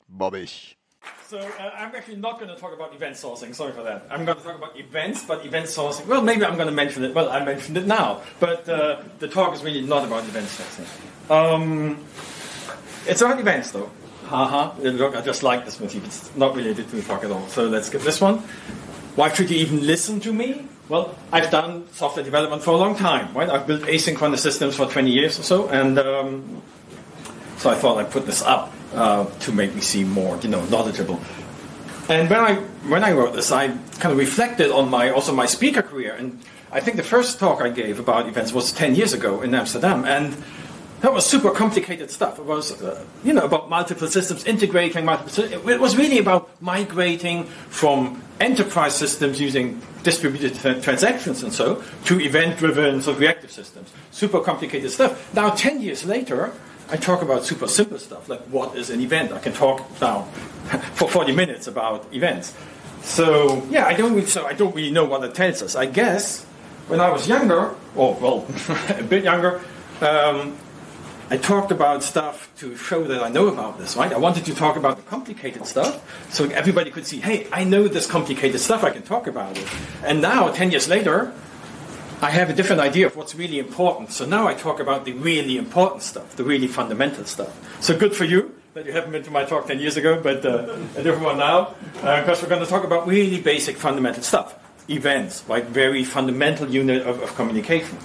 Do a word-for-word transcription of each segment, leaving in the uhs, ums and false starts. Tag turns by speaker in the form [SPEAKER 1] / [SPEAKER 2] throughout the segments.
[SPEAKER 1] Bobbish.
[SPEAKER 2] So uh, I'm actually not going to talk about event sourcing. Sorry for that. I'm going to talk about events, but event sourcing. Well, maybe I'm going to mention it. Well, I mentioned it now, but uh, the talk is really not about event sourcing. Um, it's about events, though. Haha. Look, I just like this motif. It's not related to the talk at all. So let's get this one. Why should you even listen to me? Well, I've done software development for a long time, right? I've built asynchronous systems for twenty years or so, and um, so I thought I'd put this up uh, to make me seem more, you know, knowledgeable. And when I when I wrote this, I kind of reflected on my also my speaker career, and I think the first talk I gave about events was ten years ago in Amsterdam, and that was super complicated stuff. It was, uh, you know, about multiple systems, integrating multiple systems. It was really about migrating from enterprise systems using distributed tra- transactions and so to event-driven, sort of reactive systems. Super complicated stuff. Now, ten years later, I talk about super simple stuff, like what is an event? I can talk now for forty minutes about events. So, yeah, I don't really, so I don't really know what it tells us. I guess when I was younger, or, well, a bit younger, um, I talked about stuff to show that I know about this, right? I wanted to talk about the complicated stuff so everybody could see, hey, I know this complicated stuff, I can talk about it. And now, ten years later, I have a different idea of what's really important. So now I talk about the really important stuff, the really fundamental stuff. So good for you that you haven't been to my talk ten years ago, but uh, a different one now, uh, because we're going to talk about really basic fundamental stuff. Events, right? Very fundamental unit of, of communication.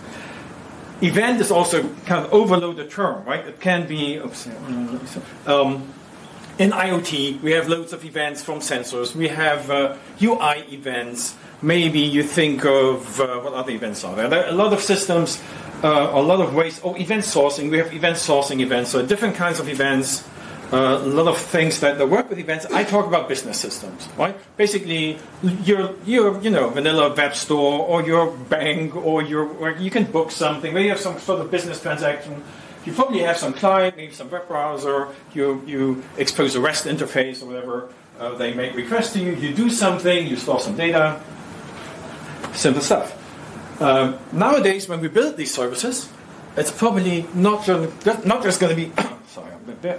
[SPEAKER 2] Event is also kind of overloaded term, right? It can be, oops, um, in IoT, we have loads of events from sensors. We have uh, U I events. Maybe you think of, uh, what other events are there? There are a lot of systems, uh, a lot of ways. Oh, event sourcing. We have event sourcing events. So different kinds of events. Uh, a lot of things that, that work with events. I talk about business systems, right? Basically, your your you know vanilla web store or your bank or your where you can book something. Where you have some sort of business transaction. You probably have some client, maybe some web browser. You you expose a REST interface or whatever. Uh, they make requests to you. You do something. You store some data. Simple stuff. Um, nowadays, when we build these services, it's probably not just, not just going to be. Sorry, I'm a bit.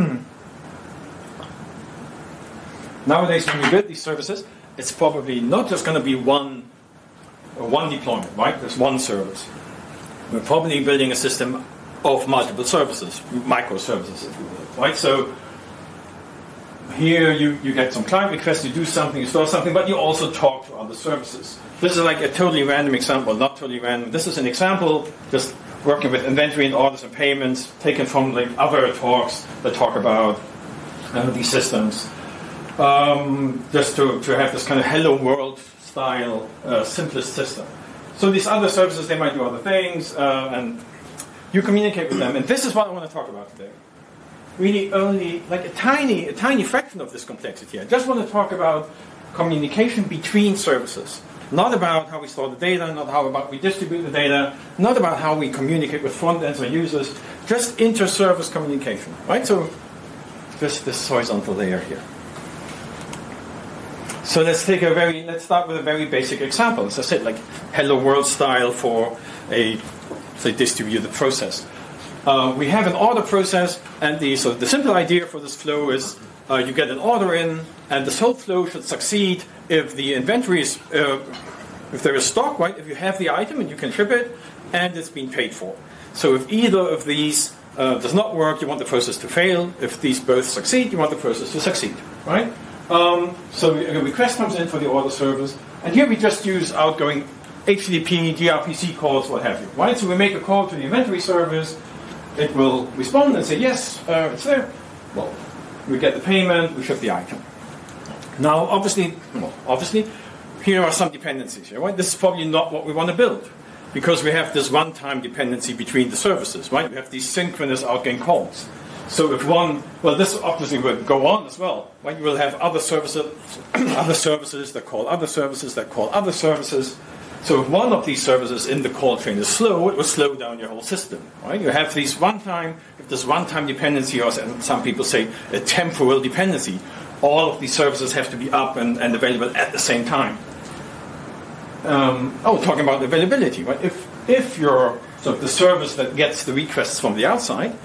[SPEAKER 2] Nowadays, when we build these services, it's probably not just going to be one or one deployment, right? There's one service. We're probably building a system of multiple services, microservices, if you will, right? So here you, you get some client requests, you do something, you store something, but you also talk to other services. This is like a totally random example, not totally random. This is an example, just working with inventory and orders and payments, taken from like other talks that talk about uh, these systems. Um, just to, to have this kind of hello world style uh, simplest system. So these other services, they might do other things, uh, and you communicate with them. And this is what I want to talk about today. Really only like a tiny, a tiny fraction of this complexity. I just want to talk about communication between services. Not about how we store the data, not how about we distribute the data, not about how we communicate with front ends or users, just inter-service communication, right? So just this horizontal layer here. So let's take a very, let's start with a very basic example. As I said, like hello world style for a, say, distributed process. Uh, we have an order process, and the so the simple idea for this flow is uh, you get an order in, and this whole flow should succeed if the inventory is, uh, if there is stock, right? If you have the item and you can ship it, and it's been paid for. So if either of these uh, does not work, you want the process to fail. If these both succeed, you want the process to succeed, right? Um, so a request comes in for the order service, and here we just use outgoing H T T P, gRPC calls, what have you, right? So we make a call to the inventory service. It will respond and say, yes, uh, it's there. Well, we get the payment, we ship the item. Now, obviously, well, obviously, here are some dependencies here, right? This is probably not what we want to build, because we have this one-time dependency between the services, right? We have these synchronous outgoing calls. So if one, well, this obviously will go on as well, right? You will have other services, other services that call other services that call other services. So if one of these services in the call chain is slow, it will slow down your whole system, right? You have these one-time, if there's one-time dependency, or some people say a temporal dependency, all of these services have to be up and, and available at the same time. Um, oh, talking about availability, right? If if you're so the service that gets the requests from the outside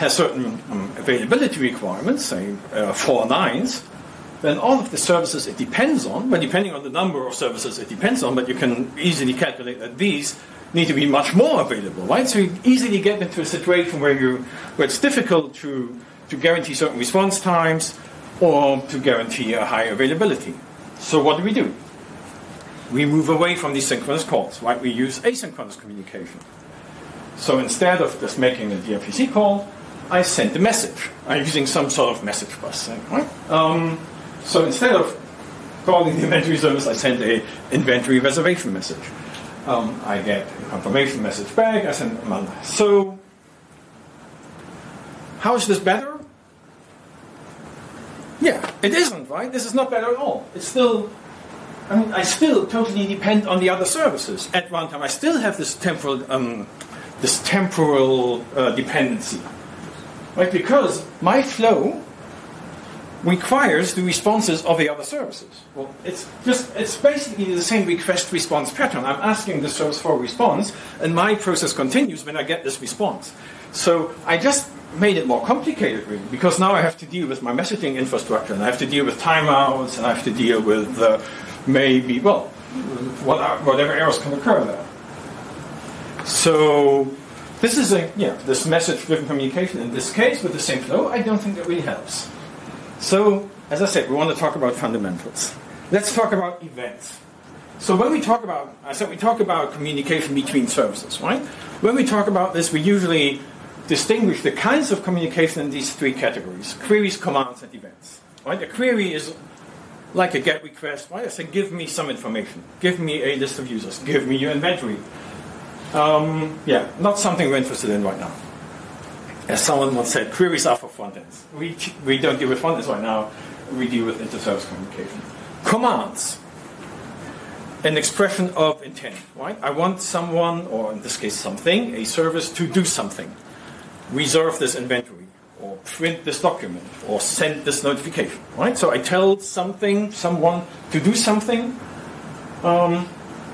[SPEAKER 2] has certain um, availability requirements, say uh, four nines, then all of the services it depends on, well, depending on the number of services it depends on, but you can easily calculate that these need to be much more available, right? So you easily get into a situation where you where it's difficult to to guarantee certain response times or to guarantee a high availability. So what do we do? We move away from these synchronous calls, right? We use asynchronous communication. So instead of just making a D R P C call, I send a message. I'm using some sort of message bus, right? Um, so instead of calling the inventory service, I send a inventory reservation message. Um, I get a confirmation message back. I send them. So, how is this better? Yeah, it isn't, right? This is not better at all. It's still, I mean, I still totally depend on the other services at runtime. I still have this temporal, um, this temporal uh, dependency, right? Because my flow requires the responses of the other services. Well, it's just, it's basically the same request-response pattern. I'm asking the service for a response, and my process continues when I get this response. So I just made it more complicated, really, because now I have to deal with my messaging infrastructure, and I have to deal with timeouts, and I have to deal with uh, maybe, well, what are, whatever errors can occur there. So this is a, yeah, this message-driven communication in this case with the same flow, I don't think that really helps. So, as I said, we want to talk about fundamentals. Let's talk about events. So when we talk about, I said we talk about communication between services, right? When we talk about this, we usually distinguish the kinds of communication in these three categories: queries, commands, and events. Right? A query is like a GET request, right? I say, give me some information. Give me a list of users. Give me your inventory. Um, yeah, not something we're interested in right now. As someone once said, queries are for front ends. We, we don't deal with front ends right now. We deal with inter-service communication. Commands. An expression of intent, right? I want someone, or in this case something, a service, to do something. Reserve this inventory, or print this document, or send this notification, right? So I tell something, someone to do something, um,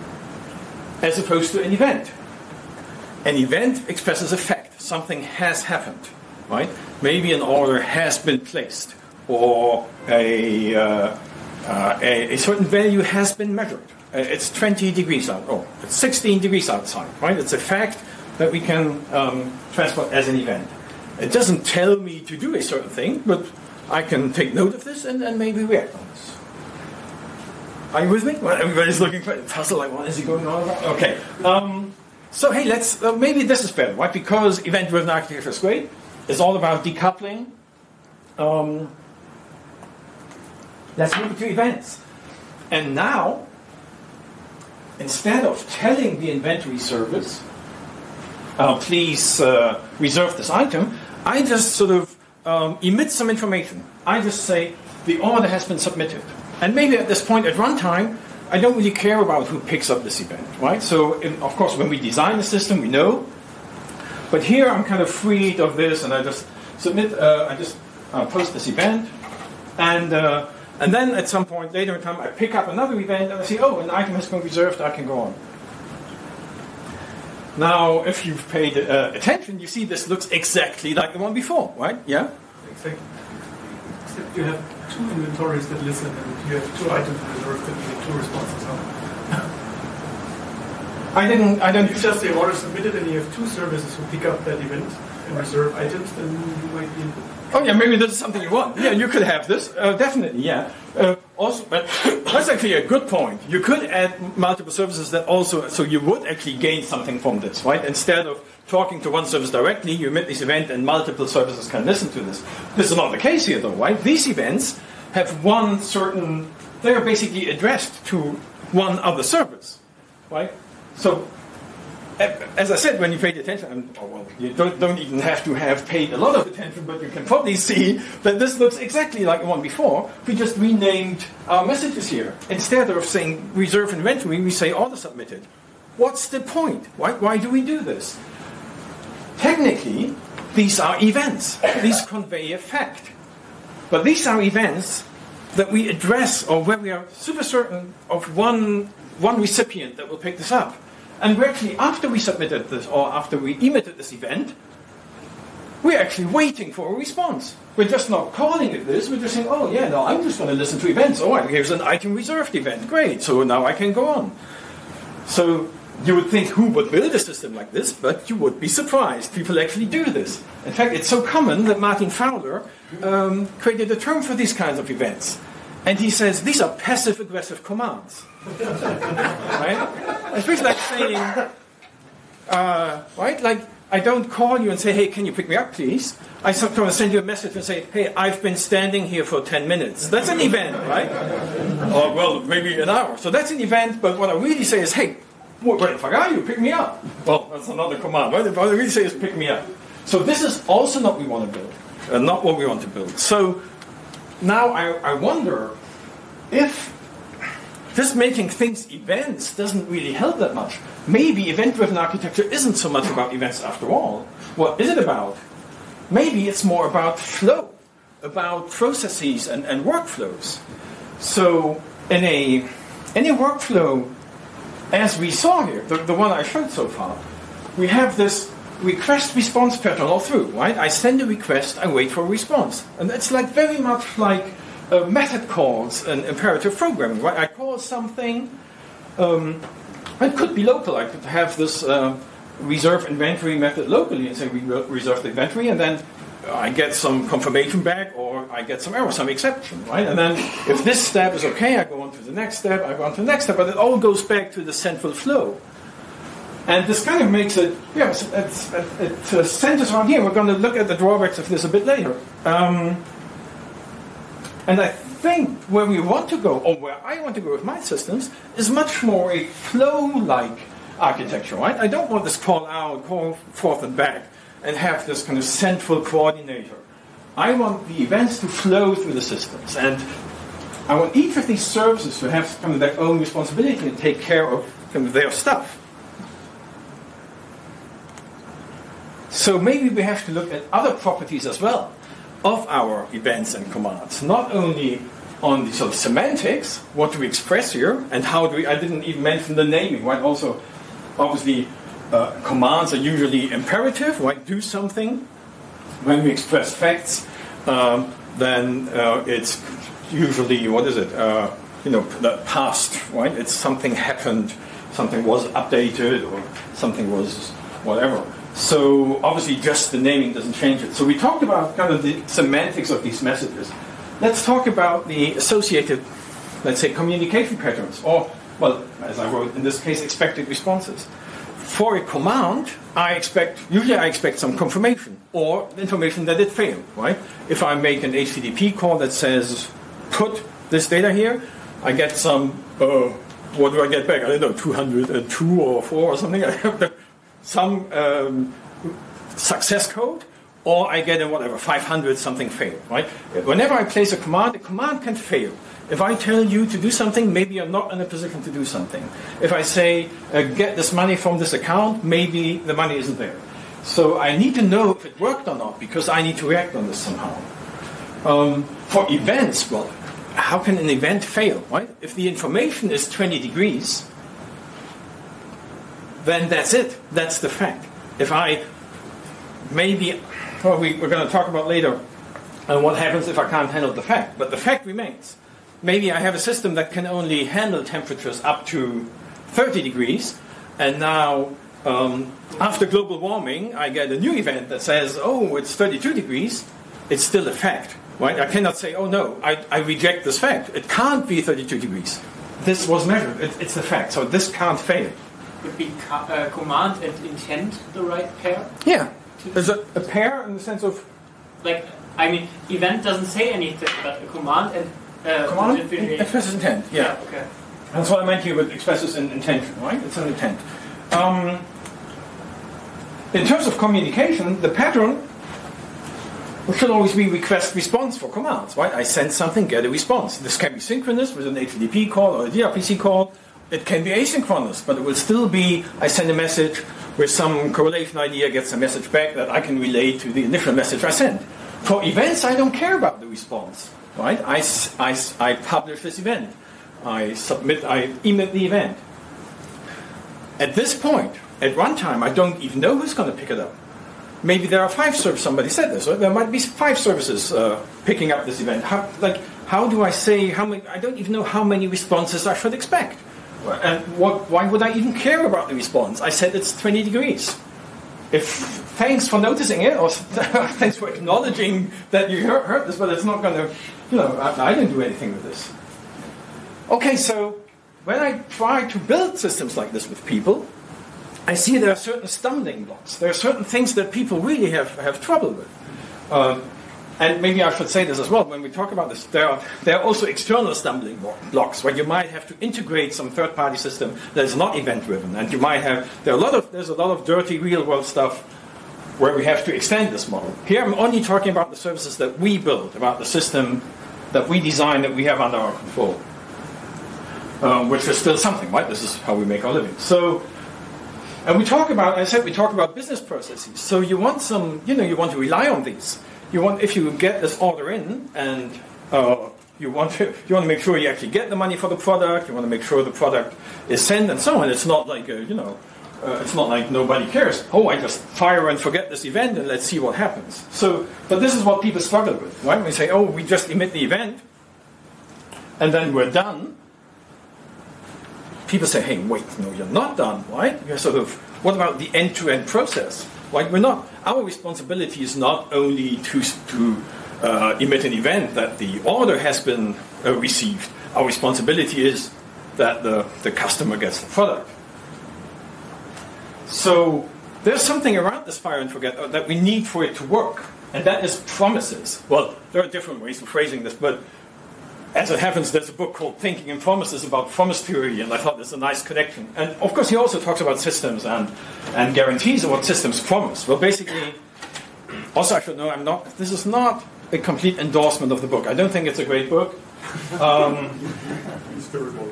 [SPEAKER 2] as opposed to an event. An event expresses a fact. Something has happened, right? Maybe an order has been placed, or a, uh, uh, a, a certain value has been measured. Uh, it's twenty degrees out, or it's sixteen degrees outside, right? It's a fact that we can um, transport as an event. It doesn't tell me to do a certain thing, but I can take note of this and, and maybe react on this. Are you with me? Well, everybody's looking for a puzzle, like, what is he going on about? Okay. Um, So hey, let's uh, maybe this is better, right? Because event-driven architecture is great. It's all about decoupling. Um, let's move to events. And now, instead of telling the inventory service, uh, please uh, reserve this item, I just sort of um, emit some information. I just say the order has been submitted, and maybe at this point at runtime, I don't really care about who picks up this event, right? So, in, of course, when we design the system, we know. But here, I'm kind of freed of this, and I just submit, uh, I just uh, post this event, and uh, and then at some point later in time, I pick up another event, and I say, oh, an item has been reserved, I can go on. Now, if you've paid uh, attention, you see this looks exactly like the one before, right? Yeah?
[SPEAKER 1] Exactly. Except you have two inventories that listen, and you have two items reserved that need two responses on.
[SPEAKER 2] I didn't. I don't.
[SPEAKER 1] If you just say order submitted, and you have two services who pick up that event and reserve items, then you might be.
[SPEAKER 2] Oh yeah, maybe this is something you want. Yeah, you could have this. Uh, definitely, yeah. Uh, also, but that's actually a good point. You could add multiple services that also, so you would actually gain something from this, right? Instead of talking to one service directly, you emit this event and multiple services can listen to this. This is not the case here, though, right? These events have one certain, they are basically addressed to one other service, right? So, as I said, when you paid attention, and, oh, well, you don't, don't even have to have paid a lot of attention, but you can probably see that this looks exactly like the one before. We just renamed our messages here. Instead of saying reserve inventory, we say order submitted. What's the point? Why, why do we do this? Technically, these are events. These convey a fact. But these are events that we address, or where we are super certain of one, one recipient that will pick this up. And we're actually, after we submitted this, or after we emitted this event, we're actually waiting for a response. We're just not calling it this. We're just saying, oh, yeah, no, I'm just going to listen to events. Oh, here's an item reserved event. Great. So now I can go on. So you would think, who would build a system like this? But you would be surprised. People actually do this. In fact, it's so common that Martin Fowler um, created a term for these kinds of events. And he says, these are passive-aggressive commands. Right? It's basically like saying, uh, right, like, I don't call you and say, hey, can you pick me up, please? I sometimes send you a message and say, hey, I've been standing here for ten minutes. That's an event, right? Or, well, maybe an hour. So that's an event, but what I really say is, hey, where the fuck are you? Pick me up. Well, that's another command, right? What I really say is, pick me up. So this is also not what we want to build, uh, not what we want to build. So now I, I wonder if just making things events doesn't really help that much. Maybe event-driven architecture isn't so much about events after all. What is it about? Maybe it's more about flow, about processes and, and workflows. So in a, in a workflow, as we saw here, the, the one I showed so far, we have this request-response pattern all through, right? I send a request, I wait for a response. And it's like very much like uh, method calls and imperative programming, right? I call something, um, it could be local. I could have this uh, reserve inventory method locally and say we reserve the inventory, and then I get some confirmation back, or I get some error, some exception, right? And then if this step is okay, I go on to the next step, I go on to the next step, but it all goes back to the central flow. And this kind of makes it, yeah, it's, it's, it, it uh, centers around here. We're going to look at the drawbacks of this a bit later. Um, and I think where we want to go, or where I want to go with my systems, is much more a flow-like architecture, right? I don't want this call out, call forth and back, and have this kind of central coordinator. I want the events to flow through the systems. And I want each of these services to have kind of their own responsibility and take care of kind of their stuff. So maybe we have to look at other properties as well of our events and commands. Not only on the sort of semantics, what do we express here, and how do we, I didn't even mention the naming, right? Also, obviously, uh, commands are usually imperative, right? Do something. When we express facts, um, then uh, it's usually, what is it? Uh, you know, the past, right? It's something happened, something was updated, or something was whatever. So obviously just the naming doesn't change it. So we talked about kind of the semantics of these messages. Let's talk about the associated, let's say, communication patterns, or, well, as I wrote in this case, expected responses. For a command, I expect, usually I expect some confirmation, or information that it failed, right? If I make an H T T P call that says, put this data here, I get some, uh, what do I get back? I don't know, two hundred two or four or something. I have the, some um, success code, or I get a whatever, five hundred something failed, right? Whenever I place a command, a command can fail. If I tell you to do something, maybe you're not in a position to do something. If I say, uh, get this money from this account, maybe the money isn't there. So I need to know if it worked or not, because I need to react on this somehow. Um, for events, well, how can an event fail, right? If the information is twenty degrees, then that's it. That's the fact. If I, maybe, well, we, we're going to talk about later uh, what happens if I can't handle the fact, but the fact remains. Maybe I have a system that can only handle temperatures up to thirty degrees, and now, um, after global warming, I get a new event that says, oh, it's thirty-two degrees. It's still a fact, right? I cannot say, oh, no, I, I reject this fact. It can't be thirty-two degrees. This was measured. It, it's a fact, so this can't fail.
[SPEAKER 3] Would be uh, command and intent the right pair?
[SPEAKER 2] Yeah. There's a, a pair in the sense of...
[SPEAKER 3] Like, I mean, event doesn't say anything, but a command and... Uh,
[SPEAKER 2] command expresses intent, yeah.
[SPEAKER 3] yeah. Okay.
[SPEAKER 2] That's what I meant here with expresses in intention, right? It's an intent. Um, in terms of communication, the pattern should always be request-response for commands, right? I send something, get a response. This can be synchronous with an H T T P call or a D R P C call. It can be asynchronous, but it will still be, I send a message with some correlation idea, gets a message back that I can relate to the initial message I sent. For events, I don't care about the response, right? I, I, I publish this event. I submit, I emit the event. At this point, at runtime, I don't even know who's going to pick it up. maybe there are five services. Somebody said this. Right? There might be five services uh, picking up this event. How, like, how do I say how many? I don't even know how many responses I should expect. And what, why would I even care about the response? I said it's twenty degrees. If thanks for noticing it, or thanks for acknowledging that you heard, heard this, but it's not going to, you know, I, I didn't do anything with this. Okay, so when I try to build systems like this with people, I see there are certain stumbling blocks. There are certain things that people really have, have trouble with. Um, and maybe I should say this as well. When we talk about this, there are, there are also external stumbling blocks where you might have to integrate some third-party system that is not event-driven. And you might have, there are a lot of, there's a lot of dirty real-world stuff where we have to extend this model. Here I'm only talking about the services that we build, about the system that we design, that we have under our control. Um, which is still something, right? This is how we make our living. So, and we talk about, as I said, we talk about business processes. So you want some, you know, you want to rely on these. You want, if you get this order in, and uh, you want to, you want to make sure you actually get the money for the product. You want to make sure the product is sent and so on. It's not like a, you know, uh, it's not like nobody cares. Oh, I just fire and forget this event, and let's see what happens. So, but this is what people struggle with, right? We say, oh, we just emit the event, and then we're done. People say, hey, wait, no, you're not done, right? You're sort of, what about the end-to-end process? Like, we're not, our responsibility is not only to, to uh, emit an event that the order has been uh, received. Our responsibility is that the, the customer gets the product. So there's something around this fire and forget uh, that we need for it to work, and that is promises. Well, there are different ways of phrasing this, but as it happens, there's a book called Thinking in Promises about promise theory, and I thought there's a nice connection. And of course, he also talks about systems and, and guarantees of what systems promise. Well, basically, also I should know, I'm not. This is not a complete endorsement of the book. I don't think it's a great book. Um,
[SPEAKER 1] It's terrible.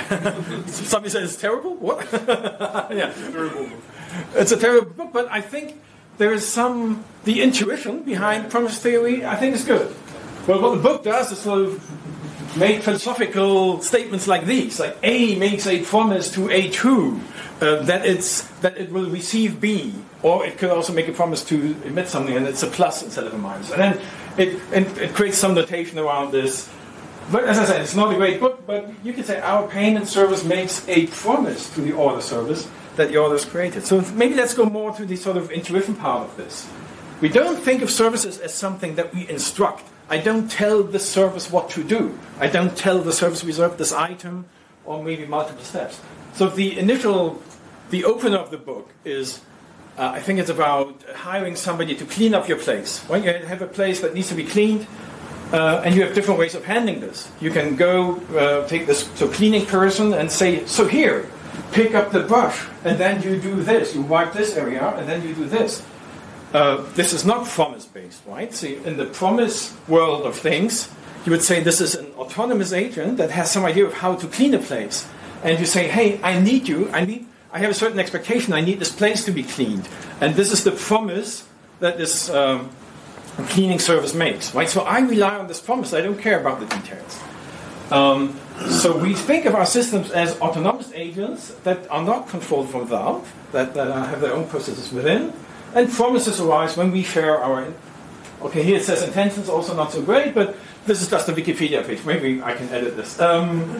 [SPEAKER 2] Somebody says it's terrible? What? Yeah.
[SPEAKER 1] It's a terrible book.
[SPEAKER 2] It's a terrible book, but I think there is some, the intuition behind promise theory, I think is good. Well, what the book does is sort of make philosophical statements like these, like A makes a promise to A two uh, that it's that it will receive B, or it could also make a promise to emit something, and it's a plus instead of a minus. And then it, it, it creates some notation around this. But as I said, it's not a great book, but you could say our payment service makes a promise to the order service that the order is created. So maybe let's go more to the sort of intuition part of this. We don't think of services as something that we instruct. I don't tell the service what to do. I don't tell the service reserve this item, or maybe multiple steps. So the initial, the opener of the book is, uh, I think it's about hiring somebody to clean up your place. When you have a place that needs to be cleaned, uh, and you have different ways of handling this. You can go uh, take this to a cleaning person and say, so here, pick up the brush, and then you do this. You wipe this area, and then you do this. Uh, this is not promise-based, right? See, in the promise world of things, you would say this is an autonomous agent that has some idea of how to clean a place. And you say, hey, I need you, I need, I have a certain expectation, I need this place to be cleaned. And this is the promise that this um, cleaning service makes, right? So I rely on this promise, I don't care about the details. Um, so we think of our systems as autonomous agents that are not controlled from without, that, that have their own processes within. And promises arise when we share our... Okay, here it says intentions, also not so great, but this is just a Wikipedia page. Maybe I can edit this. Um,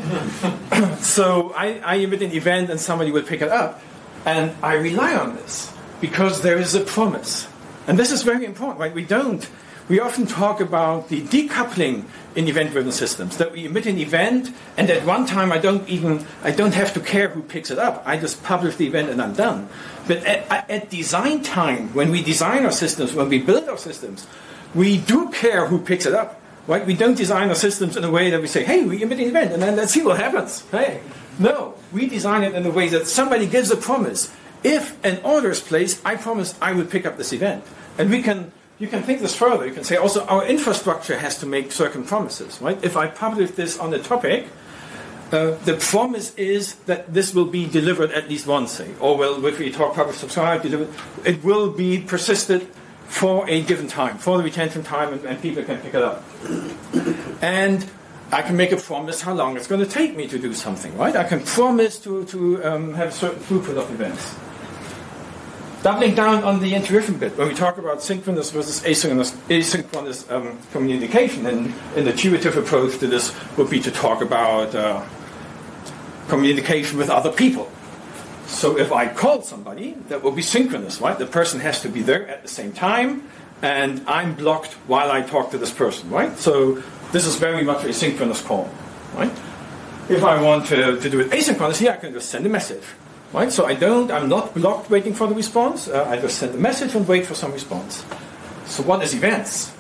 [SPEAKER 2] so I, I emit an event and somebody will pick it up. And I rely on this because there is a promise. And this is very important, right? We don't... We often talk about the decoupling in event-driven systems, that we emit an event, and at one time I don't even, I don't have to care who picks it up. I just publish the event and I'm done. But at, at design time, when we design our systems, when we build our systems, we do care who picks it up. Right? We don't design our systems in a way that we say, hey, we emit an event, and then let's see what happens. Hey, no, we design it in a way that somebody gives a promise. If an order is placed, I promise I will pick up this event. And we can... You can think this further. You can say also our infrastructure has to make certain promises, right? If I publish this on a topic, uh, the promise is that this will be delivered at least once, say. Or well, if we talk publish, subscribe, delivered, it will be persisted for a given time, for the retention time, and, and people can pick it up. And I can make a promise how long it's going to take me to do something, right? I can promise to, to um, have a certain throughput of events. doubling down on the intuition bit, when we talk about synchronous versus asynchronous, asynchronous um, communication, and an intuitive approach to this would be to talk about uh, communication with other people. So if I call somebody, that will be synchronous, right? The person has to be there at the same time, and I'm blocked while I talk to this person, right? So this is very much a synchronous call, right? If I want to, to do it asynchronously, I can just send a message, right? So I don't, I'm not blocked waiting for the response. Uh, I just send a message and wait for some response. So what is events?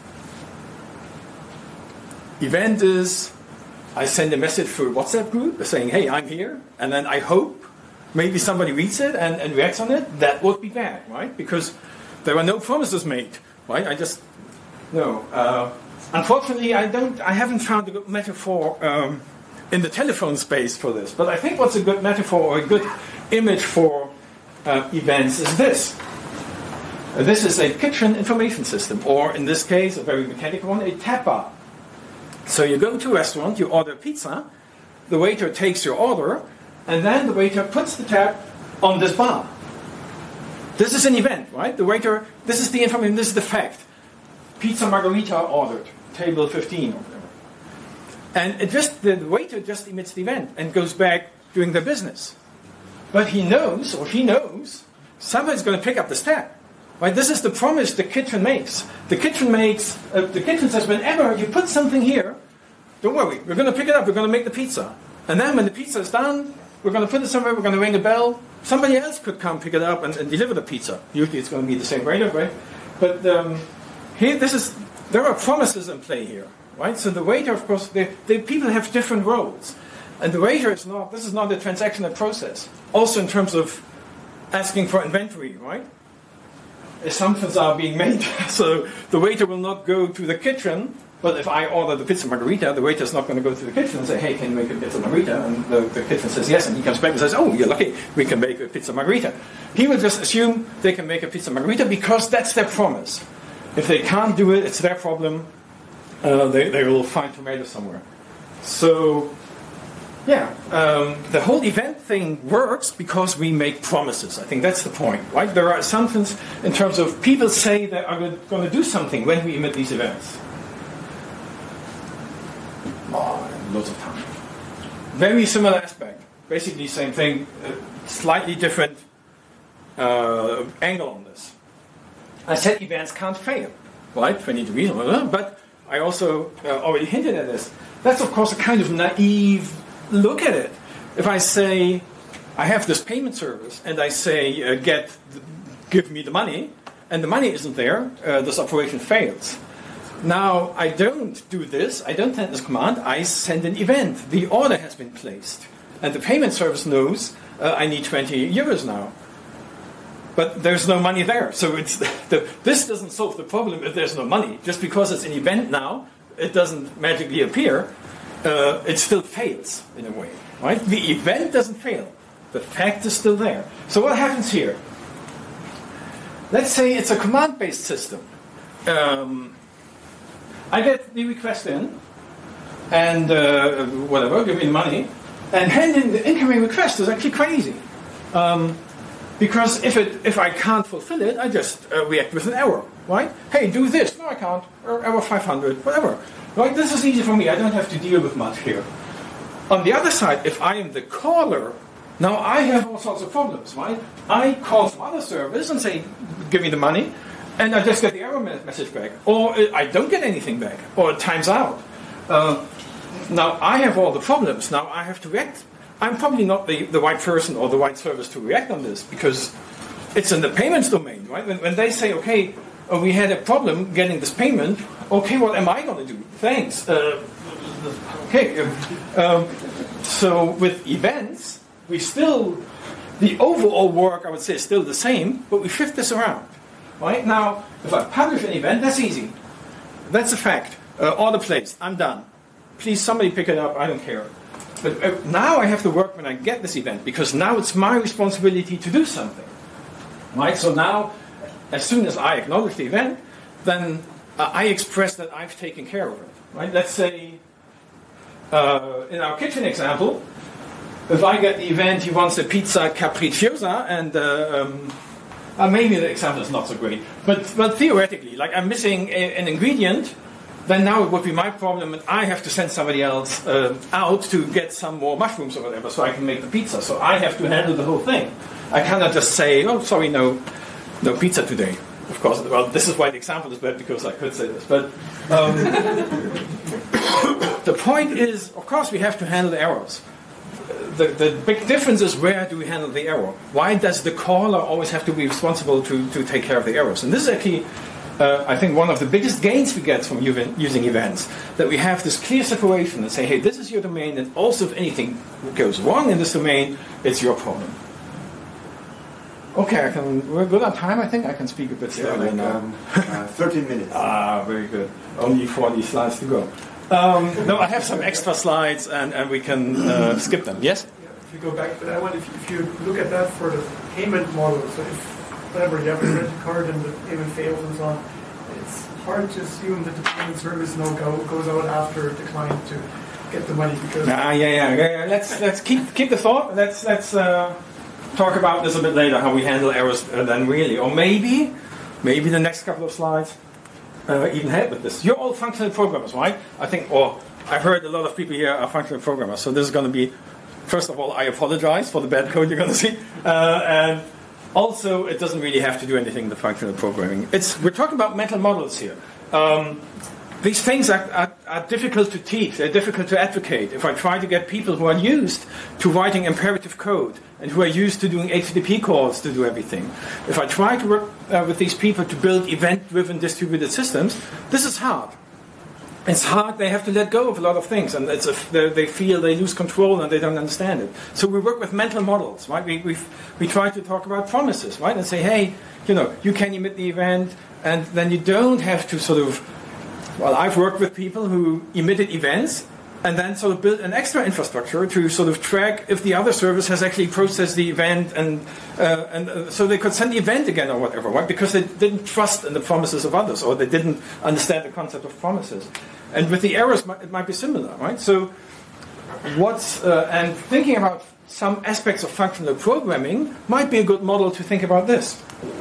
[SPEAKER 2] Event is, I send a message through a WhatsApp group saying, hey, I'm here, and then I hope maybe somebody reads it and, and reacts on it. That would be bad, right? Because there are no promises made, right? I just, no. Uh, unfortunately, I don't, I haven't found a good metaphor um, in the telephone space for this. But I think what's a good metaphor or a good image for uh, events is this. Uh, this is a kitchen information system, or in this case, a very mechanical one, a tap bar. So you go to a restaurant, you order pizza, the waiter takes your order, and then the waiter puts the tap on this bar. This is an event, right? The waiter, this is the information, this is the fact. Pizza margarita ordered, table fifteen or whatever. And it just, the waiter just emits the event and goes back doing their business. But he knows, or she knows, somebody's going to pick up this tap. Right? This is the promise the kitchen makes. The kitchen makes, uh, the kitchen says, whenever you put something here, don't worry, we're going to pick it up, we're going to make the pizza. And then when the pizza is done, we're going to put it somewhere, we're going to ring a bell. Somebody else could come pick it up and, and deliver the pizza. Usually it's going to be the same waiter, right? But um, here, this is, there are promises in play here, right? So the waiter, of course, they, they, people have different roles. And the waiter is not, this is not a transactional process. Also in terms of asking for inventory, right? Assumptions are being made. So the waiter will not go to the kitchen, but if I order the pizza margarita, the waiter is not going to go to the kitchen and say, hey, can you make a pizza margarita? And the, the kitchen says yes, and he comes back and says, oh, you're lucky, we can make a pizza margarita. He will just assume they can make a pizza margarita because that's their promise. If they can't do it, it's their problem. Uh, they, they will find tomatoes somewhere. So, yeah, um, the whole event thing works because we make promises. I think that's the point, right? There are assumptions in terms of people say they are going to do something when we emit these events. Oh, loads of time. Very similar aspect. Basically same thing, uh, slightly different uh, angle on this. I said events can't fail, right? For any reason, but I also uh, already hinted at this. That's of course a kind of naive look at it. If I say, I have this payment service, and I say, uh, get, give me the money, and the money isn't there, uh, this operation fails. Now, I don't do this, I don't send this command, I send an event. The order has been placed. And the payment service knows uh, I need twenty euros now. But there's no money there. So it's the, this doesn't solve the problem if there's no money. Just because it's an event now, it doesn't magically appear. Uh, it still fails, in a way. Right? The event doesn't fail. The fact is still there. So what happens here? Let's say it's a command-based system. Um, I get the request in, and uh, whatever, give me the money, and handing the incoming request is actually quite easy. Um, because if it, if I can't fulfill it, I just uh, react with an error, right? Hey, do this. No, I can't. Or error five hundred, whatever. Right? This is easy for me. I don't have to deal with much here. On the other side, if I am the caller, now I have all sorts of problems, right? I call some other service and say, give me the money, and I just get the error message back. Or I don't get anything back. Or it times out. Uh, now I have all the problems. Now I have to react. I'm probably not the, the right person or the right service to react on this because it's in the payments domain, right? When, when they say, okay, uh, we had a problem getting this payment, okay, what am I going to do? Thanks. Uh, okay. Um, so with events, we still, the overall work, I would say, is still the same, but we shift this around. Right? Now, if I publish an event, that's easy. That's a fact. Uh, order placed. I'm done. Please, somebody pick it up. I don't care. But uh, now I have to work when I get this event, because now it's my responsibility to do something. Right? So now, as soon as I acknowledge the event, then uh, I express that I've taken care of it. Right? Let's say, uh, in our kitchen example, if I get the event, he wants a pizza capricciosa, and uh, um, uh, maybe the example is not so great, but, but theoretically, like I'm missing a, an ingredient, then now it would be my problem, and I have to send somebody else uh, out to get some more mushrooms or whatever, so I can make the pizza. So I have to handle the whole thing. I cannot just say, oh, sorry, no, no pizza today. Of course, well, this is why the example is bad, because I could say this. But um, the point is, of course, we have to handle the errors. The, the big difference is, where do we handle the error? Why does the caller always have to be responsible to, to take care of the errors? And this is actually, uh, I think, one of the biggest gains we get from using events, that we have this clear separation and say, hey, this is your domain, and also if anything goes wrong in this domain, it's your problem. Okay, I can, we're good on time, I think. I can speak a bit
[SPEAKER 4] Yeah,
[SPEAKER 2] slower
[SPEAKER 4] like,
[SPEAKER 2] now.
[SPEAKER 4] um, uh, thirteen minutes.
[SPEAKER 2] Ah, very good. Only forty slides to go. Um, no, I have some extra slides, and, and we can uh, skip them. Yes?
[SPEAKER 1] Yeah, if you go back to that one, if you, if you look at that for the payment model, so if whatever you have a credit card and the payment fails and so on, it's hard to assume that the payment service no go goes out after the client to get the money, because
[SPEAKER 2] Ah, yeah, yeah, yeah, yeah. Let's let's keep keep the thought. Let's let's uh, talk about this a bit later, how we handle errors uh, then really, or maybe maybe the next couple of slides uh, even help with this. You're all functional programmers, right? I think, or I've heard a lot of people here are functional programmers. So this is going to be, first of all, I apologize for the bad code you're going to see, uh, and also it doesn't really have to do anything with functional programming. It's we're talking about mental models here. Um, These things are, are, are difficult to teach, they're difficult to advocate. If I try to get people who are used to writing imperative code and who are used to doing H T T P calls to do everything, if I try to work uh, with these people to build event-driven distributed systems, this is hard. It's hard, they have to let go of a lot of things, and it's a, they, they feel they lose control and they don't understand it. So we work with mental models, right? We, we, we try to talk about promises, right? And say, hey, you know, you can emit the event, and then you don't have to sort of. Well, I've worked with people who emitted events and then sort of built an extra infrastructure to sort of track if the other service has actually processed the event, and uh, and uh, so they could send the event again or whatever, right? Because they didn't trust in the promises of others, or they didn't understand the concept of promises. And with the errors, it might be similar, right? So, what's uh, and thinking about some aspects of functional programming might be a good model to think about this.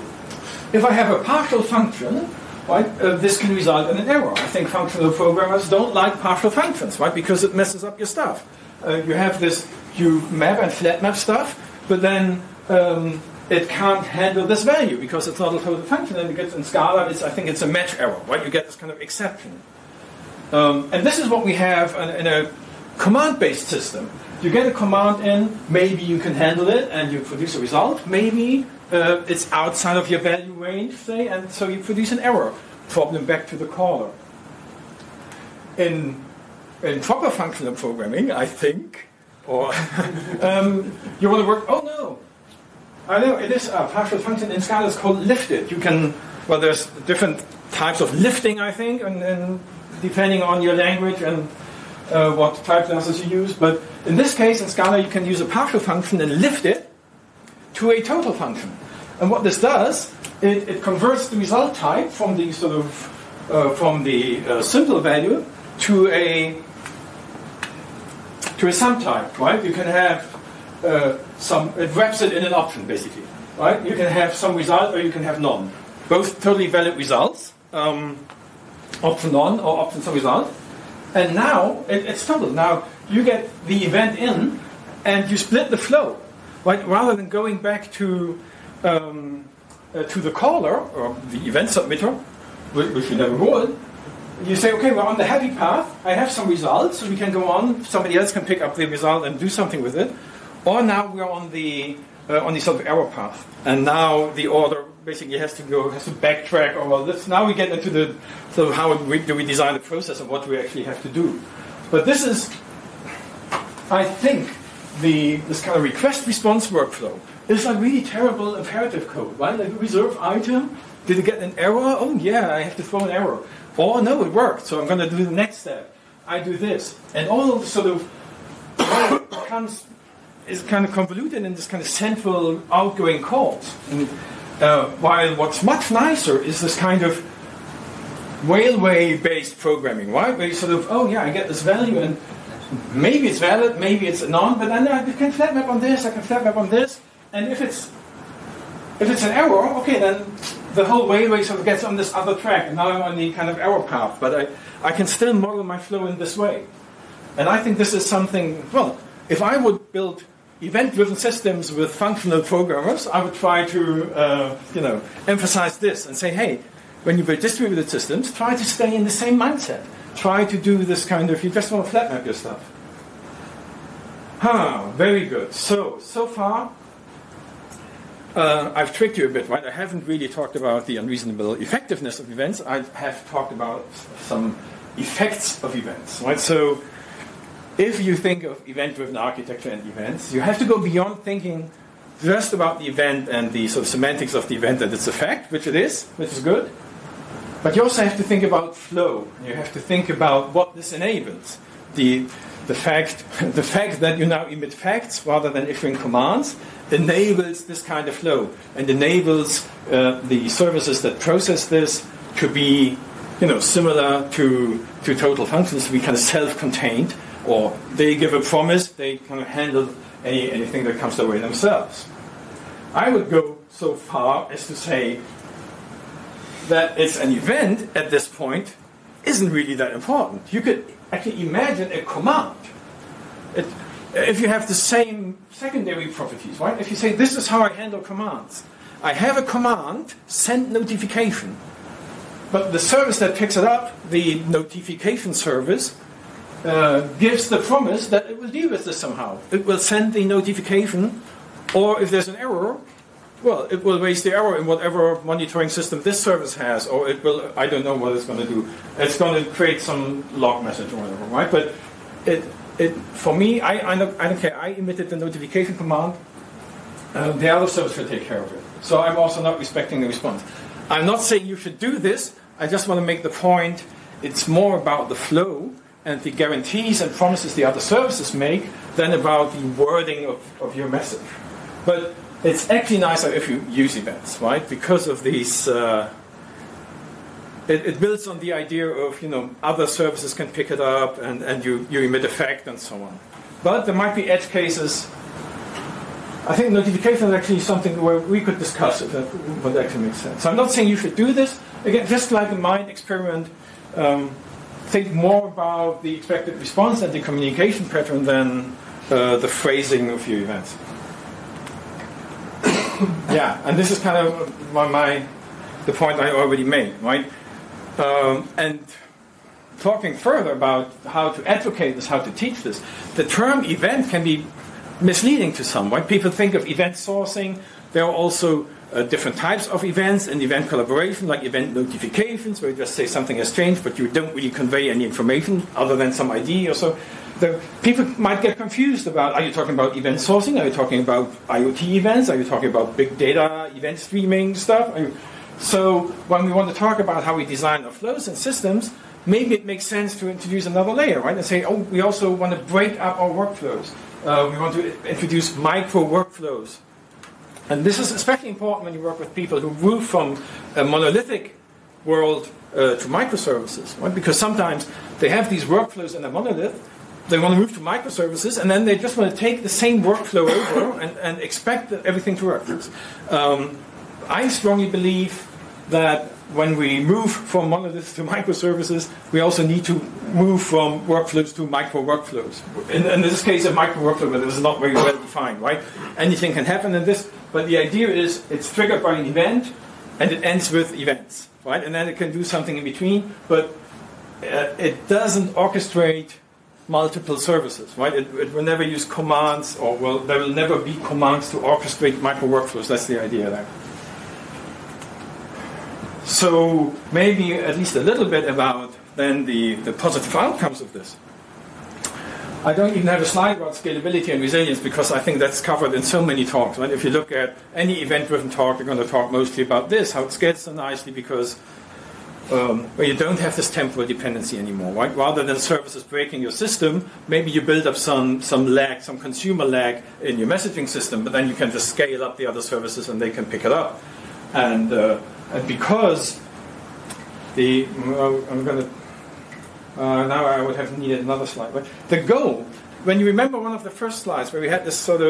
[SPEAKER 2] If I have a partial function. Right? Uh, this can result in an error. I think functional programmers don't like partial functions, right? Because it messes up your stuff. Uh, you have this, you map and flat map stuff, but then um, it can't handle this value because it's not a total function. And it gets in Scala, it's, I think it's a match error, right? You get this kind of exception. Um, and this is what we have in, in a command-based system. You get a command in, maybe you can handle it, and you produce a result. Maybe uh, it's outside of your value range, say, and so you produce an error. Problem back to the caller. In, in proper functional programming, I think, or um, you want to work, oh no, I know, it is a partial function in Scala, it's called lifted. You can, well, there's different types of lifting, I think, and, and depending on your language and Uh, what type classes you use, but in this case in Scala you can use a partial function and lift it to a total function. And what this does, it, it converts the result type from the sort of uh, from the uh, simple value to a to a sum type, right? You can have uh, some. It wraps it in an option basically, right? You can have some result or you can have none. Both totally valid results, um, option none or option some result. And now, it, it's total. Now, you get the event in, and you split the flow. Right? Rather than going back to um, uh, to the caller, or the event submitter, which you never would, you say, okay, we're on the heavy path, I have some results, so we can go on, somebody else can pick up the result and do something with it. Or now we're on the uh, on the sort of error path. And now the order basically has to go, has to backtrack, or well, this, now we get into the, so how we, do we design the process of what we actually have to do. But this is, I think, the this kind of request response workflow is like really terrible imperative code, right? Like reserve item, did it get an error? Oh yeah, I have to throw an error. Oh no, it worked, so I'm going to do the next step. I do this. And all of the sort of, becomes, is kind of convoluted in this kind of central outgoing calls. And, Uh, while what's much nicer is this kind of railway-based programming, right? Where you sort of, oh yeah, I get this value, and maybe it's valid, maybe it's non, but then I can flat map on this, I can flat map on this, and if it's if it's an error, okay, then the whole railway sort of gets on this other track, and now I'm on the kind of error path, but I, I can still model my flow in this way. And I think this is something, well, if I would build event-driven systems with functional programmers, I would try to, uh, you know, emphasize this and say, hey, when you build distributed systems, try to stay in the same mindset. Try to do this kind of, you just want to flat map your stuff. Huh, very good. So, so far, uh, I've tricked you a bit, right? I haven't really talked about the unreasonable effectiveness of events. I have talked about some effects of events, right? So, if you think of event-driven architecture and events, you have to go beyond thinking just about the event and the sort of semantics of the event and its effect, which it is, which is good. But you also have to think about flow. You have to think about what this enables. The, the, fact, the fact that you now emit facts rather than issuing commands enables this kind of flow and enables uh, the services that process this to be, you know, similar to, to total functions, to be kind of self-contained. Or they give a promise, they kind of handle any, anything that comes their way themselves. I would go so far as to say that it's an event at this point isn't really that important. You could actually imagine a command. It, if you have the same secondary properties, right? If you say, this is how I handle commands. I have a command, send notification. But the service that picks it up, the notification service, Uh, gives the promise that it will deal with this somehow. It will send the notification, or if there's an error, well, it will raise the error in whatever monitoring system this service has, or it will, I don't know what it's going to do. It's going to create some log message or whatever, right? But it, it for me, I, I, don't, I don't care. I emitted the notification command. Uh, the other service will take care of it. So I'm also not respecting the response. I'm not saying you should do this. I just want to make the point, it's more about the flow and the guarantees and promises the other services make than about the wording of, of your message. But it's actually nicer if you use events, right? Because of these, uh, it, it builds on the idea of, you know, other services can pick it up and, and you, you emit effect and so on. But there might be edge cases. I think notification is actually something where we could discuss if that would actually make sense. So I'm not saying you should do this. Again, just like a mind experiment, um, think more about the expected response and the communication pattern than uh, the phrasing of your events. Yeah, and this is kind of my, my the point I already made, right? Um, and talking further about how to advocate this, how to teach this, the term event can be misleading to some, right? People think of event sourcing. There are also Uh, different types of events and event collaboration, like event notifications, where you just say something has changed, but you don't really convey any information other than some I D or so. The, people might get confused about, are you talking about event sourcing? Are you talking about I O T events? Are you talking about big data, event streaming stuff? Are you, so when we want to talk about how we design our flows and systems, maybe it makes sense to introduce another layer, right? And say, oh, we also want to break up our workflows. Uh, we want to introduce micro workflows. And this is especially important when you work with people who move from a monolithic world uh, to microservices, right? Because sometimes they have these workflows in a monolith, they want to move to microservices, and then they just want to take the same workflow over and, and expect that everything to work. Um, I strongly believe that when we move from monoliths to microservices, we also need to move from workflows to micro workflows. In, in this case, a micro workflow, but it is not very well defined, right? Anything can happen in this, but the idea is it's triggered by an event, and it ends with events, right? And then it can do something in between, but uh, it doesn't orchestrate multiple services, right? It, it will never use commands, or well, there will never be commands to orchestrate micro workflows. That's the idea there. So maybe at least a little bit about then the, the positive outcomes of this. I don't even have a slide about scalability and resilience because I think that's covered in so many talks. Right? If you look at any event-driven talk, they're going to talk mostly about this, how it scales so nicely because um, well, you don't have this temporal dependency anymore. Right? Rather than services breaking your system, maybe you build up some, some lag, some consumer lag in your messaging system, but then you can just scale up the other services and they can pick it up. And uh, And because the, well, I'm going to, uh, now I would have needed another slide. But the goal, when you remember one of the first slides where we had this sort of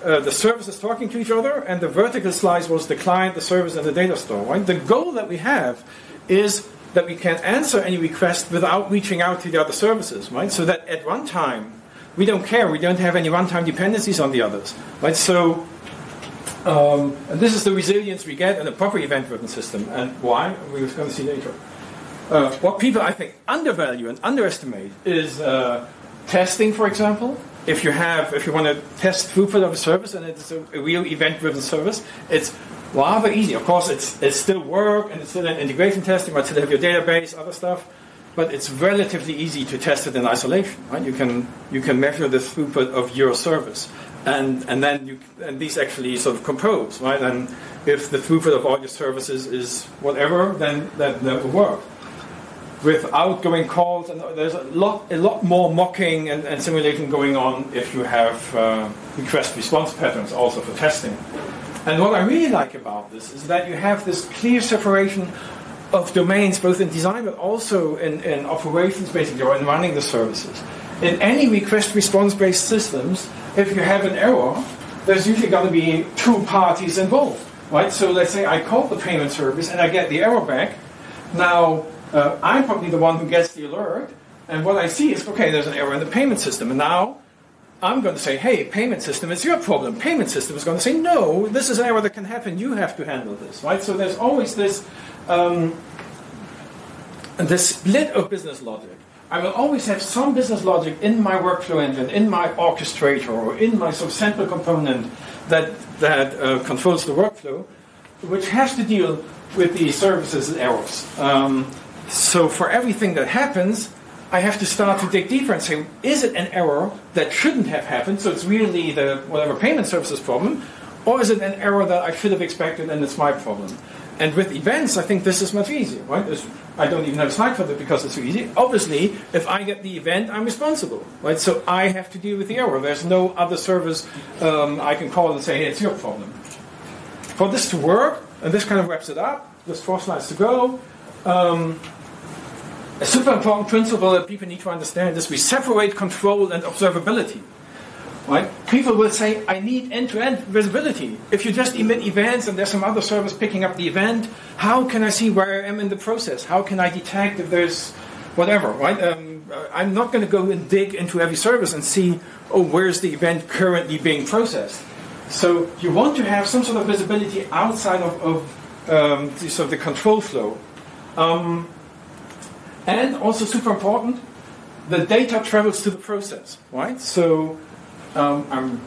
[SPEAKER 2] uh, the services talking to each other, and the vertical slice was the client, the service, and the data store. Right? The goal that we have is that we can answer any request without reaching out to the other services, right? So that at runtime, we don't care. We don't have any runtime dependencies on the others, right? So, um, and this is the resilience we get in a proper event-driven system. And why? We're going to see later. Uh, what people, I think, undervalue and underestimate is uh, testing, for example. If you have, if you want to test throughput of a service and it's a, a real event-driven service, it's rather easy. Of course, it's it's still work and it's still an integration testing, but still have your database, other stuff. But it's relatively easy to test it in isolation. Right? You can you can measure the throughput of your service, and and then you and these actually sort of compose, right? And if the throughput of all your services is whatever, then that, that will work. With outgoing calls, and there's a lot a lot more mocking and, and simulation going on if you have uh, request response patterns also for testing. And what I really like about this is that you have this clear separation of domains, both in design but also in, in operations, basically, or in running the services. In any request-response-based systems, if you have an error, there's usually going to be two parties involved, right? So let's say I call the payment service and I get the error back. Now, uh, I'm probably the one who gets the alert, and what I see is, okay, there's an error in the payment system, and now I'm going to say, hey, payment system, it's your problem. Payment system is going to say, no, this is an error that can happen. You have to handle this, right? So there's always this, um, this split of business logic. I will always have some business logic in my workflow engine, in my orchestrator, or in my sort of central component that, that uh, controls the workflow, which has to deal with the services and errors. Um, so for everything that happens, I have to start to dig deeper and say, is it an error that shouldn't have happened, so it's really the whatever payment services problem, or is it an error that I should have expected and it's my problem? And with events, I think this is much easier, right? There's, I don't even have a slide for that because it's so easy. Obviously, if I get the event, I'm responsible, right? So I have to deal with the error. There's no other service um, I can call and say, hey, it's your problem. For this to work, and this kind of wraps it up, there's four slides to go. Um, A super important principle that people need to understand is we separate control and observability. Right? People will say, I need end-to-end visibility. If you just emit events and there's some other service picking up the event, how can I see where I am in the process? How can I detect if there's whatever? Right? Um, I'm not going to go and dig into every service and see, oh, where's the event currently being processed? So you want to have some sort of visibility outside of, of um, the, sort of the control flow. Um, And also super important, the data travels to the process, right? So, um, I'm,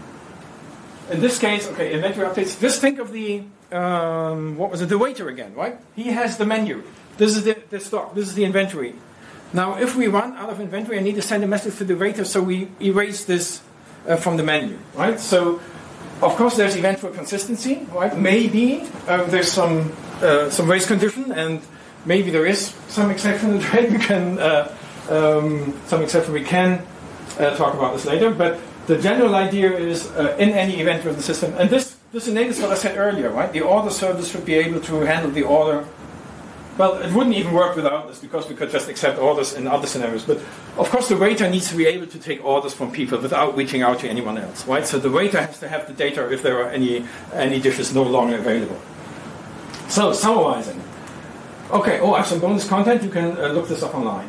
[SPEAKER 2] in this case, okay, inventory updates. Just think of the, um, what was it, the waiter again, right? He has the menu. This is the, the stock. This is the inventory. Now, if we run out of inventory, I need to send a message to the waiter, so we erase this uh, from the menu, right? So, of course, there's event for consistency, right? Maybe uh, there's some uh, some race condition, and maybe there is some exception in trade. We can uh, um, some exception. We can uh, talk about this later. But the general idea is uh, in any event-driven system, and this this enables what I said earlier, right? The order service should be able to handle the order. Well, it wouldn't even work without this because we could just accept orders in other scenarios. But of course, the waiter needs to be able to take orders from people without reaching out to anyone else, right? So the waiter has to have the data if there are any any dishes no longer available. So summarizing. Okay, oh, I have some bonus content. You can uh, look this up online.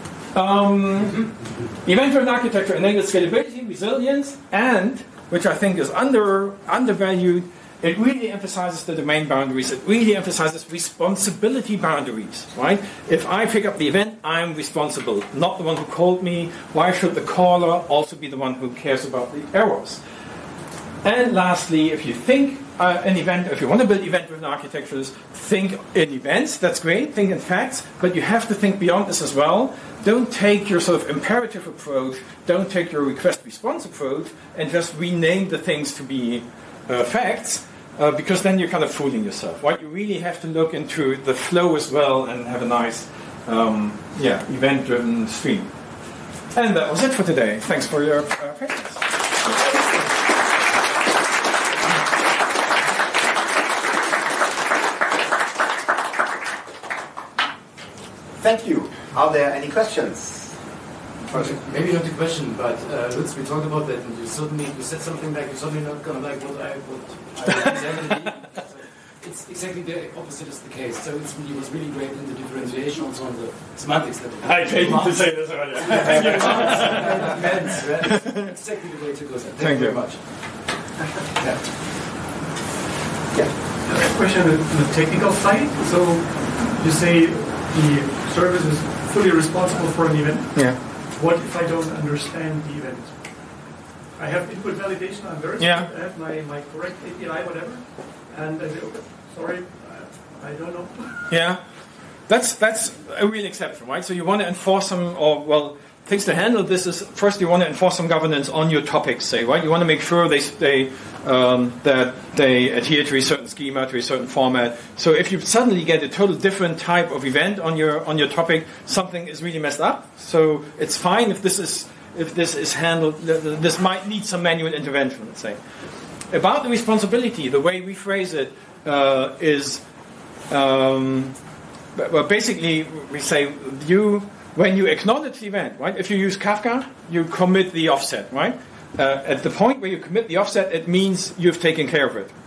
[SPEAKER 2] Um, Event-driven architecture enables scalability, resilience, and, which I think is under undervalued, it really emphasizes the domain boundaries. It really emphasizes responsibility boundaries, right? If I pick up the event, I'm responsible, not the one who called me. Why should the caller also be the one who cares about the errors? And lastly, if you think uh, an event, if you want to build event-driven architectures, think in events, that's great, think in facts, but you have to think beyond this as well. Don't take your sort of imperative approach, don't take your request-response approach, and just rename the things to be uh, facts, uh, because then you're kind of fooling yourself, right? You really have to look into the flow as well and have a nice, um, yeah, event-driven stream. And that was it for today. Thanks for your uh, patience.
[SPEAKER 4] Thank you. Are there any questions? Okay. Maybe not the question, but uh, Lutz, we talked about that, and you suddenly you said something like you're suddenly not gonna like what I what I exactly. It's exactly the opposite is the case. So it's really, it was really great in the differentiation, also on the semantics level.
[SPEAKER 2] I hate to say this earlier.
[SPEAKER 4] Immense, right? Exactly the way to go. Thank,
[SPEAKER 2] Thank
[SPEAKER 4] you very
[SPEAKER 2] you.
[SPEAKER 4] much. Yeah. Yeah.
[SPEAKER 1] A question on the technical side. So you say the service is fully responsible for an event.
[SPEAKER 2] Yeah.
[SPEAKER 1] What if I don't understand the event? I have input validation, I'm very
[SPEAKER 2] Yeah.
[SPEAKER 1] I have my, my correct A P I, whatever, and I say, okay, sorry, I, I don't know.
[SPEAKER 2] Yeah, that's that's a real exception, right? So you want to enforce some, or well, things to handle this is first you want to enforce some governance on your topics, say, right? You want to make sure they they um, that they adhere to a certain schema, to a certain format. So if you suddenly get a total different type of event on your on your topic, something is really messed up. So it's fine if this is if this is handled. This might need some manual intervention, let's say. About the responsibility, the way we phrase it uh, is, um, well, basically we say you, when you acknowledge the event, right? If you use Kafka, you commit the offset, right? Uh, at the point where you commit the offset, it means you've taken care of it.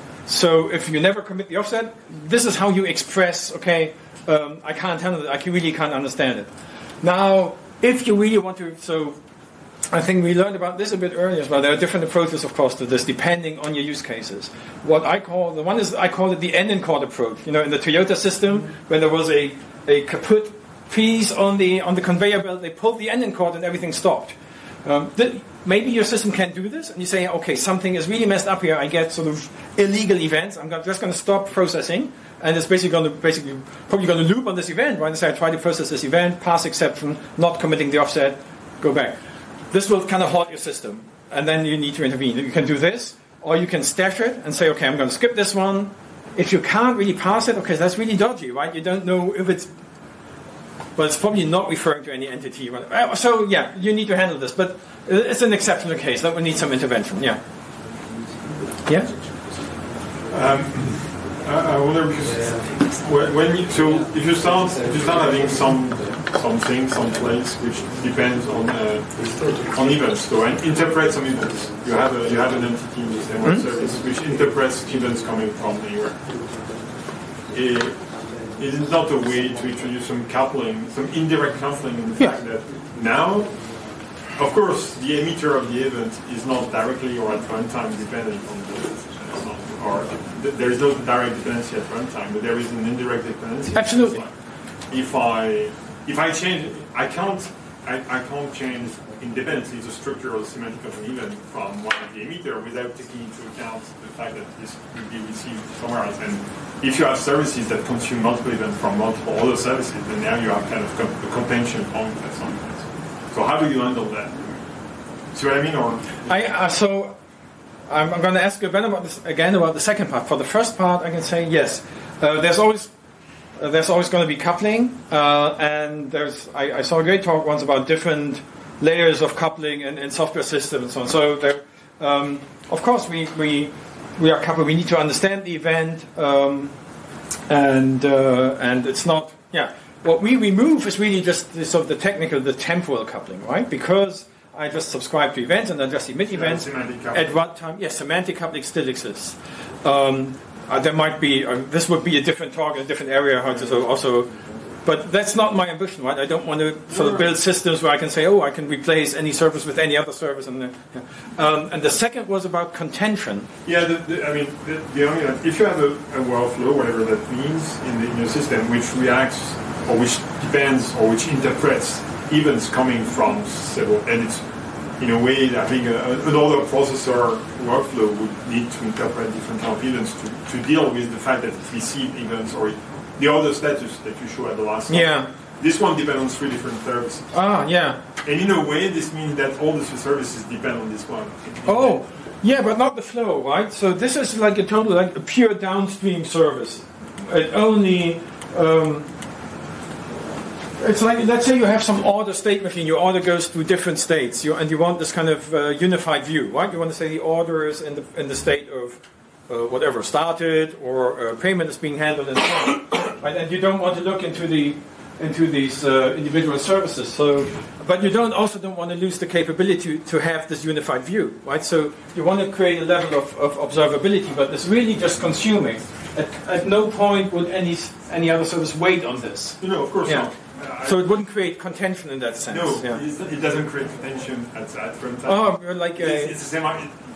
[SPEAKER 2] So if you never commit the offset, this is how you express, okay, um, I can't handle it, I really can't understand it. Now, if you really want to, so I think we learned about this a bit earlier as well. There are different approaches, of course, to this, depending on your use cases. What I call, the one is, I call it the end-in-court approach. You know, in the Toyota system, when there was a, a kaput piece on the on the conveyor belt, they pulled the end-in-court and everything stopped. Um, th- maybe your system can't do this, and you say, okay, something is really messed up here. I get sort of illegal events. I'm go- just going to stop processing, and it's basically going to basically probably going to loop on this event. Right? So I try to process this event, pass exception, not committing the offset, go back. This will kind of halt your system, and then you need to intervene. You can do this, or you can stash it and say, okay, I'm going to skip this one. If you can't really pass it, okay, that's really dodgy, right? You don't know if it's, well, it's probably not referring to any entity. Right? So, yeah, you need to handle this, but it's an exceptional case. That would need some intervention, yeah. Yeah?
[SPEAKER 5] Um, I, I wonder because when, when you, so if you start if you start having some something, some place which depends on uh, on events, so and interpret some events. You have a you have an entity in this web service which interprets events coming from anywhere. It, it is not a way to introduce some coupling, some indirect coupling in the
[SPEAKER 2] Yeah.
[SPEAKER 5] fact that now, of course, the emitter of the event is not directly or at runtime dependent on the or th- there is no direct dependency at runtime, but there is an indirect dependency.
[SPEAKER 2] Absolutely.
[SPEAKER 5] If I if I change, I can't I, I can't change independently the structure or the semantic of an event from one of the emitter without taking into account the fact that this will be received somewhere else. And if you have services that consume multiple events from multiple other services, then now you have kind of com- a contention point at some point. So how do you handle that? See what I mean? Or
[SPEAKER 2] I, uh, so I'm, I'm going to ask you again about this again about the second part. For the first part, I can say yes. Uh, there's always uh, there's always going to be coupling, uh, and there's I, I saw a great talk once about different layers of coupling in, in software systems and so on. So there, um, of course, we we we are coupled. We need to understand the event, um, and uh, and it's not yeah. What we remove is really just the, sort of the technical, the temporal coupling, right? Because I just subscribe to events and I just emit events. At what time? Yes, semantic coupling still exists. Um, uh, there might be, uh, this would be a different talk in a different area, how to so also, but that's not my ambition, right? I don't want to sort of build systems where I can say, oh, I can replace any service with any other service. And, uh, yeah. um, and the second was about contention.
[SPEAKER 5] yeah, the, the, I mean, the, the only if you have a, a workflow, whatever that means, in, the, in your system, which reacts or which depends or which interprets events coming from several edits. In a way, I think a, another processor workflow would need to interpret different kind of events to, to deal with the fact that it received events or it, the other status that you show at the last time.
[SPEAKER 2] Yeah.
[SPEAKER 5] This one depends on three different services.
[SPEAKER 2] Ah, yeah.
[SPEAKER 5] And in a way, this means that all the three services depend on this one.
[SPEAKER 2] Oh, yeah, but not the flow, right? So this is like a total, like a pure downstream service. It only... Um, It's like, let's say you have some order state machine, your order goes through different states, you, and you want this kind of uh, unified view, right? You want to say the order is in the, in the state of uh, whatever, started, or uh, payment is being handled, and so on. Right? And you don't want to look into the into these uh, individual services. So, but you don't also don't want to lose the capability to have this unified view, right? So you want to create a level of, of observability, but it's really just consuming. At, at no point would any any other service wait on this.
[SPEAKER 5] No, of course
[SPEAKER 2] Yeah.
[SPEAKER 5] not. Uh,
[SPEAKER 2] So it wouldn't create contention in that sense.
[SPEAKER 5] no,
[SPEAKER 2] Yeah.
[SPEAKER 5] it's- it doesn't create tension at that runtime.
[SPEAKER 2] Oh, you're like
[SPEAKER 5] It's,
[SPEAKER 2] a,
[SPEAKER 5] it's the same. ar-